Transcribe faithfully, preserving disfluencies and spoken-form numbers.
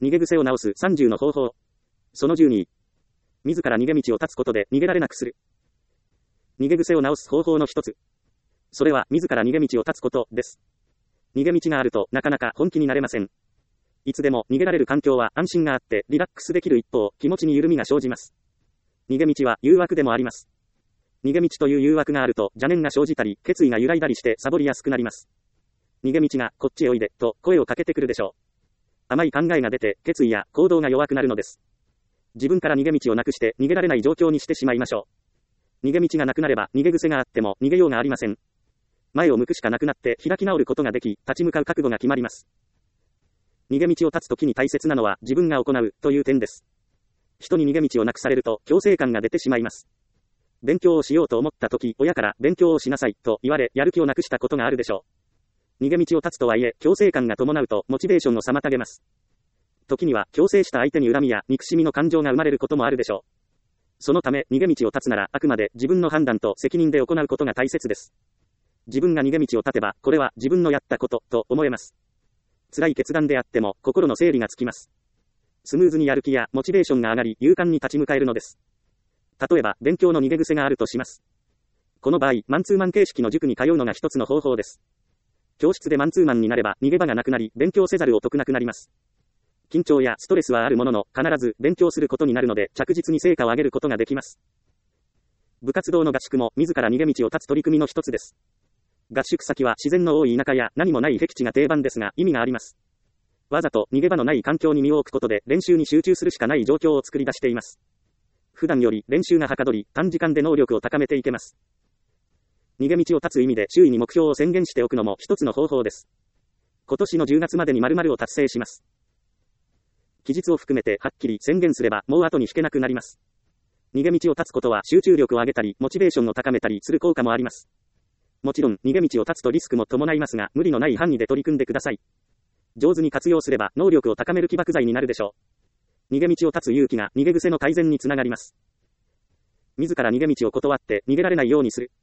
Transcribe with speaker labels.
Speaker 1: 逃げ癖を直すさんじゅうの方法。そのじゅうに。自ら逃げ道を断つことで逃げられなくする。逃げ癖を直す方法の一つ。それは自ら逃げ道を断つことです。逃げ道があるとなかなか本気になれません。いつでも逃げられる環境は安心があってリラックスできる一方、気持ちに緩みが生じます。逃げ道は誘惑でもあります。逃げ道という誘惑があると邪念が生じたり、決意が揺らいだりしてサボりやすくなります。逃げ道がこっちへおいでと声をかけてくるでしょう。甘い考えが出て決意や行動が弱くなるのです。自分から逃げ道をなくして逃げられない状況にしてしまいましょう。逃げ道がなくなれば逃げ癖があっても逃げようがありません。前を向くしかなくなって開き直ることができ、立ち向かう覚悟が決まります。逃げ道を断つときに大切なのは自分が行うという点です。人に逃げ道をなくされると強制感が出てしまいます。勉強をしようと思ったとき、親から勉強をしなさいと言われ、やる気をなくしたことがあるでしょう。逃げ道を断つとはいえ、強制感が伴うとモチベーションを妨げます。時には強制した相手に恨みや憎しみの感情が生まれることもあるでしょう。そのため逃げ道を断つならあくまで自分の判断と責任で行うことが大切です。自分が逃げ道を断てば、これは自分のやったことと思えます。辛い決断であっても心の整理がつきます。スムーズにやる気やモチベーションが上がり、勇敢に立ち向かえるのです。例えば勉強の逃げ癖があるとします。この場合、マンツーマン形式の塾に通うのが一つの方法です。教室でマンツーマンになれば逃げ場がなくなり、勉強せざるを得なくなります。緊張やストレスはあるものの、必ず勉強することになるので、着実に成果を上げることができます。部活動の合宿も自ら逃げ道を断つ取り組みの一つです。合宿先は自然の多い田舎や何もない僻地が定番ですが、意味があります。わざと逃げ場のない環境に身を置くことで練習に集中するしかない状況を作り出しています。普段より練習がはかどり、短時間で能力を高めていけます。逃げ道を断つ意味で周囲に目標を宣言しておくのも一つの方法です。今年のじゅうがつまでに〇〇を達成します。期日を含めてはっきり宣言すればもう後に引けなくなります。逃げ道を断つことは集中力を上げたり、モチベーションを高めたりする効果もあります。もちろん逃げ道を断つとリスクも伴いますが、無理のない範囲で取り組んでください。上手に活用すれば能力を高める起爆剤になるでしょう。逃げ道を断つ勇気が逃げ癖の改善につながります。自ら逃げ道を断って逃げられないようにする。